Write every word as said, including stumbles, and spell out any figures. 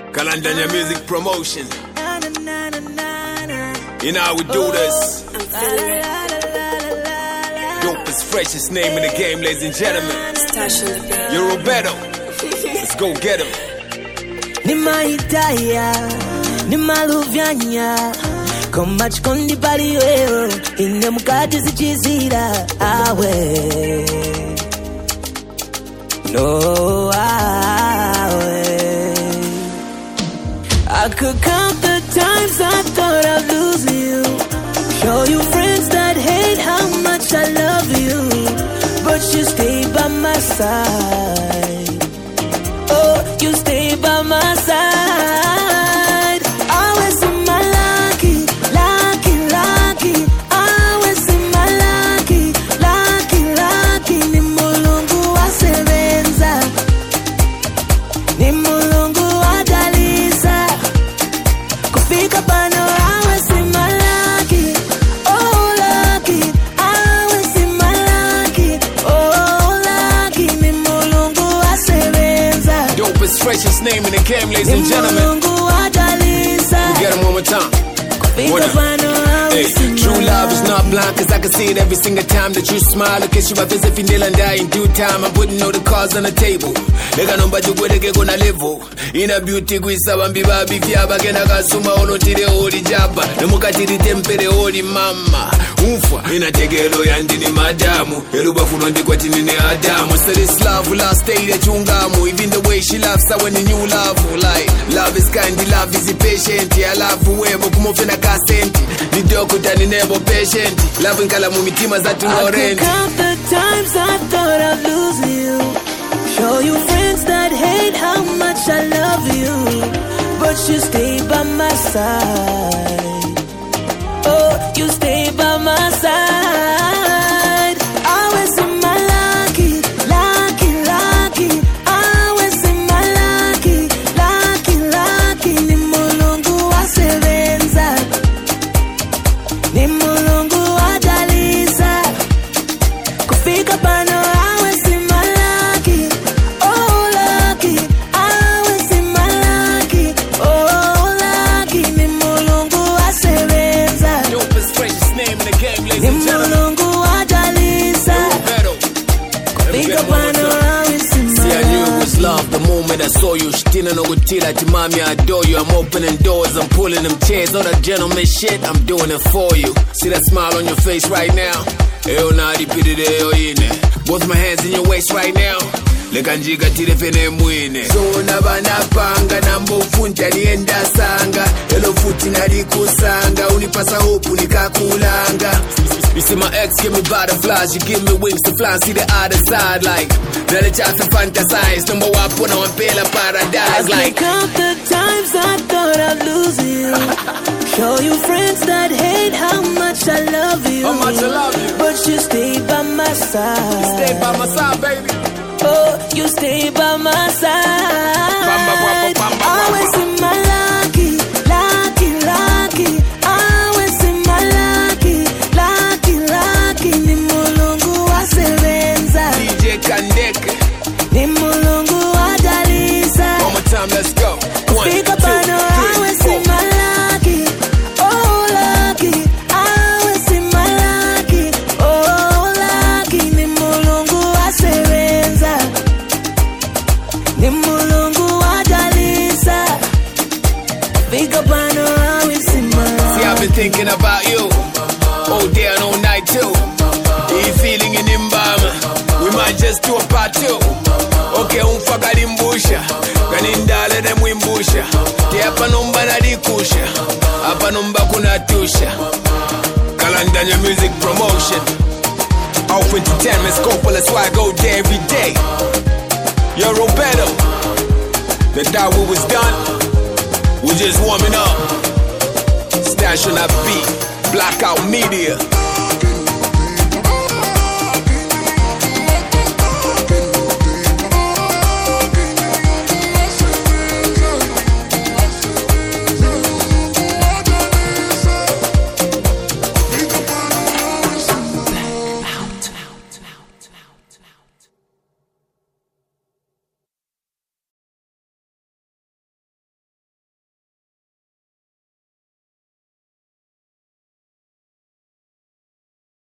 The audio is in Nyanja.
Kalandanya Music Promotion. You know how we do this. Dopest, freshest name in the game, ladies and gentlemen. You're Roberto. Let's go get him. Nima itaya, nima luvyanya, koma chikondi pali wewe, ine mukati sichizira awe. No awe. I could count the times I thought I'd lose you, show you friends that hate how much I love you, but you stay by my side. Oh, you stay by my side. Always in my lucky, lucky, lucky. Always in my lucky, lucky, lucky. Ni mulungu wa sebenza, ni mulungu wa daliza. Kufika pano, always in my lucky, oh lucky. Always in my lucky, oh lucky. Ni mulungu wa sebenza. Dopest, freshest name in the game, ladies and gentlemen. We get him one more time. One time. Hey, true love is not blind, cause I can see it every single time that you smile. Look at you, I feel if you kneel and die in due time. I'm putting all the cards on the table. Lega nomba chukwe deke kona level. Ina beauty kuisa wambi babi fiaba. Kena kasuma ono tire holi jaba. Nemuka tiri tempere holi mama. Unfa, ina tegelo yandini madamu. Eluba funondi kwa tinine adamu. So this love will last stay that chungamu. Even the way she laughs, I when the new love. Like, love is kind, love is patient. Yeah, love uwebo kumofena kasenti. Nidoko tani nebo patient. Love nkala mumitima za tunorenti. I could count the times I thought I'd lose you, show you friends that hate how much I love you, but you stay by my side. Oh, you stay by my side. Always in my lucky, lucky, lucky. Always in my lucky, lucky, lucky. Ni mulungu wa sebenza, ni mulungu wa daliza. Kufika pano, always in my lucky, oh lucky. Always in my lucky, oh lucky. Ni mulungu wa sebenza, Dopest, freshest name in the game, ladies ni and gentlemen. mulungu wa daliza. Roberto. Kufika pano, always in See, I knew it my was love the moment I saw you. Shtina no gutila timami, I adore you. I'm opening doors, I'm pulling them chairs. All that gentleman shit, I'm doing it for you. See that smile on your face right now? Eyo na repeated eyo ine. Both my hands in your waist right now. Leka njiga tire fene mwine. So nabana panga nambo ufunja nienda sanga. Elo futi nari kusanga. Unipasa hopu nikakulanga. You see my ex give me butterflies. You give me wings to fly and see the other side. Like, now the chance to fantasize. Number one put on pale paradise. I Like, can count the times I thought I'd lose you, show you friends that hate how much I love you, how much I love you. but you stay by my side. Stay by my side, baby. Oh, you stay by my side. Bamba, bamba, bamba, bamba. Always in my lucky, lucky, lucky. Always in my lucky, lucky, lucky. Ni mulungu wa sebenza, D J Kandeke. ni mulungu wa daliza. One more time, let's go. One, two, Kufika pano, always three, in four. my lucky, oh lucky. Always in my lucky, oh lucky. Ni mulungu wa sebenza, ni mulungu wa daliza. Kufika pano, always in my See, I've lucky. been thinking about you all day and all night too. Are you feeling in Imbama? We might just do a part two. Okay, umfaka limbusha kanindale ne mwimbusha te hapa nomba nalikusha hapa nomba kunatusha. Kalandanya Music Promotion. Off entertainment scope, that's why I go there every day. Yo, Roberto. The thought we was done. We just warming up. Stash on that beat. Blackout Media.